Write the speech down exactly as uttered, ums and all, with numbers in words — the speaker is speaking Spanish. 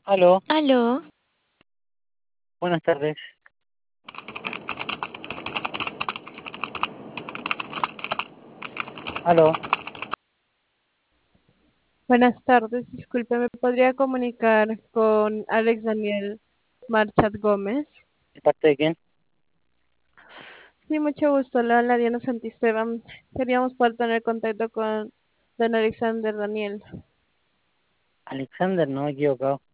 Aló, Aló, buenas tardes. Aló, Buenas tardes, disculpe, ¿me podría comunicar con Alex Daniel Marchat Gómez? ¿de parte de quién? Sí, mucho gusto, le habla Diana Santisteban. Queríamos poder tener contacto con don Alexander Daniel. Alexander, no me he equivocado.